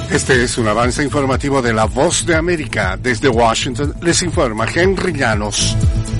Este es un avance informativo de La Voz de América. Desde Washington les informa Henry Llanos.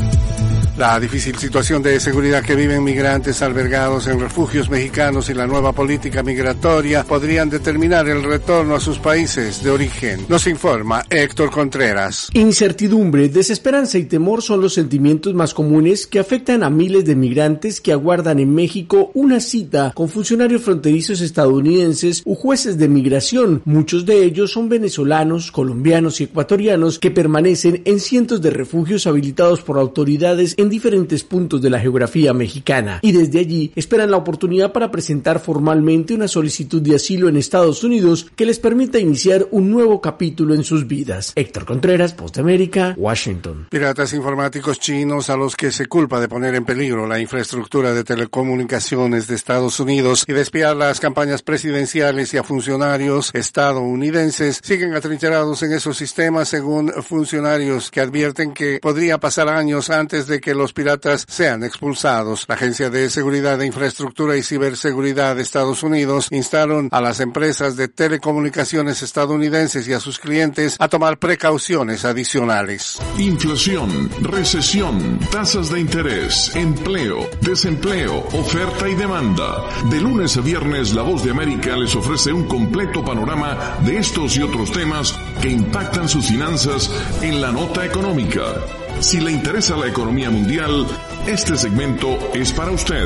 La difícil situación de seguridad que viven migrantes albergados en refugios mexicanos y la nueva política migratoria podrían determinar el retorno a sus países de origen. Nos informa Héctor Contreras. Incertidumbre, desesperanza y temor son los sentimientos más comunes que afectan a miles de migrantes que aguardan en México una cita con funcionarios fronterizos estadounidenses u jueces de migración. Muchos de ellos son venezolanos, colombianos y ecuatorianos que permanecen en cientos de refugios habilitados por autoridades en diferentes puntos de la geografía mexicana y desde allí esperan la oportunidad para presentar formalmente una solicitud de asilo en Estados Unidos que les permita iniciar un nuevo capítulo en sus vidas. Héctor Contreras, Voz de América, Washington. Piratas informáticos chinos a los que se culpa de poner en peligro la infraestructura de telecomunicaciones de Estados Unidos y de espiar las campañas presidenciales y a funcionarios estadounidenses siguen atrincherados en esos sistemas, según funcionarios que advierten que podría pasar años antes de que los piratas sean expulsados. La Agencia de Seguridad de Infraestructura y Ciberseguridad de Estados Unidos instaron a las empresas de telecomunicaciones estadounidenses y a sus clientes a tomar precauciones adicionales. Inflación, recesión, tasas de interés, empleo, desempleo, oferta y demanda. De lunes a viernes, La Voz de América les ofrece un completo panorama de estos y otros temas que impactan sus finanzas en la nota económica. Si le interesa la economía mundial, este segmento es para usted.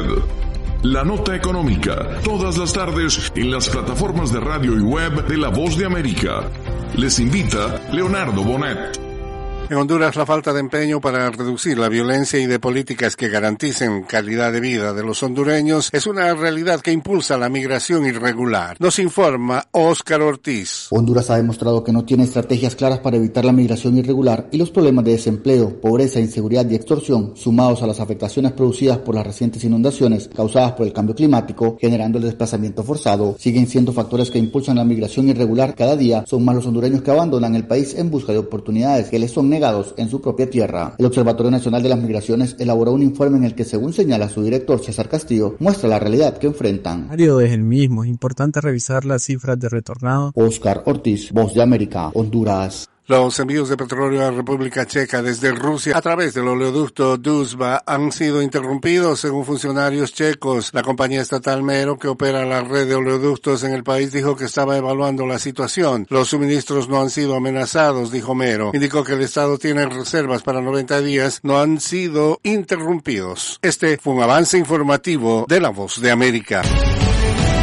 La nota económica, todas las tardes en las plataformas de radio y web de La Voz de América. Les invita Leonardo Bonet. En Honduras, la falta de empeño para reducir la violencia y de políticas que garanticen calidad de vida de los hondureños es una realidad que impulsa la migración irregular. Nos informa Óscar Ortiz. Honduras ha demostrado que no tiene estrategias claras para evitar la migración irregular y los problemas de desempleo, pobreza, inseguridad y extorsión, sumados a las afectaciones producidas por las recientes inundaciones causadas por el cambio climático, generando el desplazamiento forzado, siguen siendo factores que impulsan la migración irregular. Cada día son más los hondureños que abandonan el país en busca de oportunidades que les son negados en su propia tierra. El Observatorio Nacional de las Migraciones elaboró un informe en el que, según señala su director César Castillo, muestra la realidad que enfrentan. El es el mismo, es importante revisar las cifras de retornados. Óscar Ortiz, Voz de América, Honduras. Los envíos de petróleo a la República Checa desde Rusia a través del oleoducto Druzhba han sido interrumpidos, según funcionarios checos. La compañía estatal Mero, que opera la red de oleoductos en el país, dijo que estaba evaluando la situación. Los suministros no han sido amenazados, dijo Mero. Indicó que el Estado tiene reservas para 90 días, no han sido interrumpidos. Este fue un avance informativo de La Voz de América.